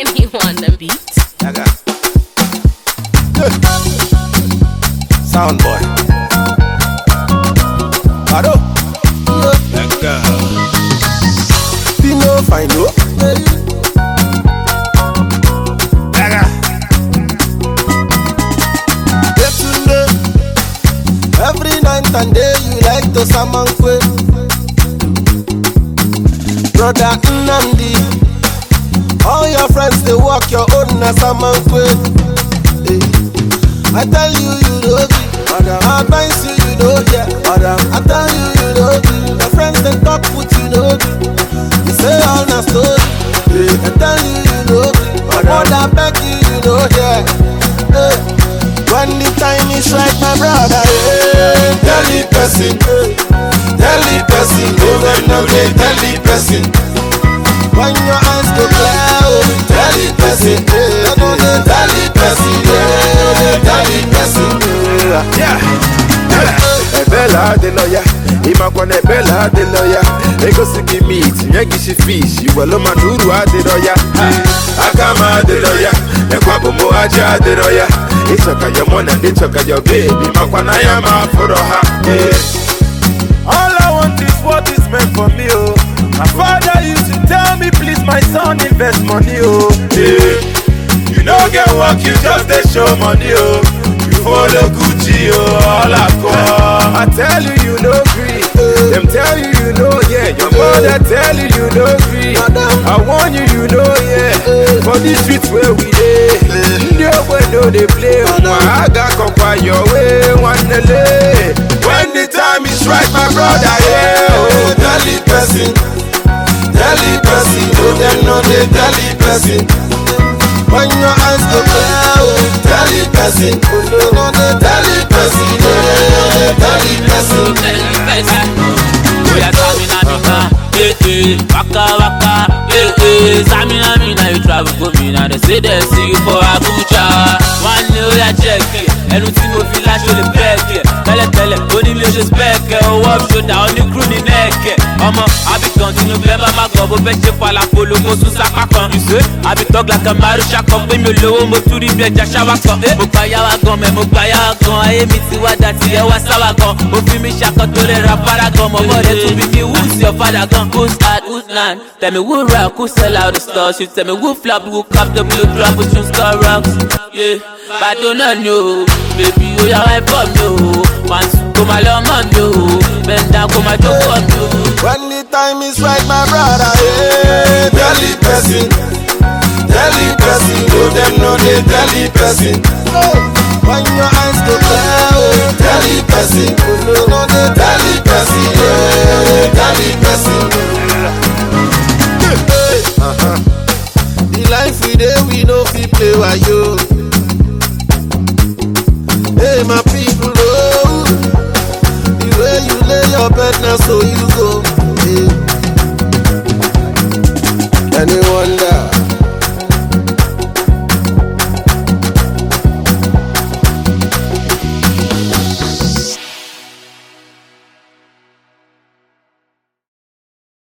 Kenny on the beat. Sound boy. Bado. Pino Fino. Every night and day you like to salmon kwe. Brother Nnamdi, all your friends they walk your own na salmon kwe. I tell you you know me, I advise you you know yeah. I tell you you know me, your friends they talk with you know me. You say all na story, I tell you you know me, I beg you you know yeah. When the time is right, my brother, tell the person, go them now they tell the person. When your eyes go clear, tell the person, tell the person, tell the person. Yeah, Bella de lawyer, Imakone Bella de lawyer. Ego siki meat, Yagishi fish, you will manuru de lawyer. Akama de lawyer, Ekwabumo aja de lawyer. It's okay, your money, it's okay, your baby. Makwanayama for all I want is what is meant for me, oh. My father used to tell me, please, my son, invest money, oh. You know, get work, you just they show money, oh. You follow Gucci, oh, all I call. I tell you, you know, free. Them tell you, you know, yeah. Your mother tell you, you know, free. I want you, you know, yeah. For these streets where we live. No, they play. I got compare your way, one day. When the time is right, my brother, yeah. Oh, tell the person, oh, them know they tell the person. When your eyes go clear, tell the person, oh, no, they tell the person, tell the person. Waka waka, Samina mina you travel go me now they say they see you for Abuja. One day we are checking, anything we feel like show the back. Tell only me just back. Walk shoulder on the crew the neck. I be continue November my go bet you for la polo go to Sakakan. You say I be talk like a Marusha company me low mo to the bed Jashawaka. Mo kaya wagon me mo kaya wagon. I me see what that here was wagon. Mo fi me shaka to the rapper gun. Mo body to be me who's your father gun. Who's hard, who's none? Tell me who rock, who sell out the stores. You tell me who flop, who cop the blue drop, who choose star rocks. Yeah, but I do not know. Baby, you are my bum, yo. Once come along on you, bend down, come and jump on you. When the time is right, my brother, tell the person, go them know they tell the person. When your eyes go clear, tell the person,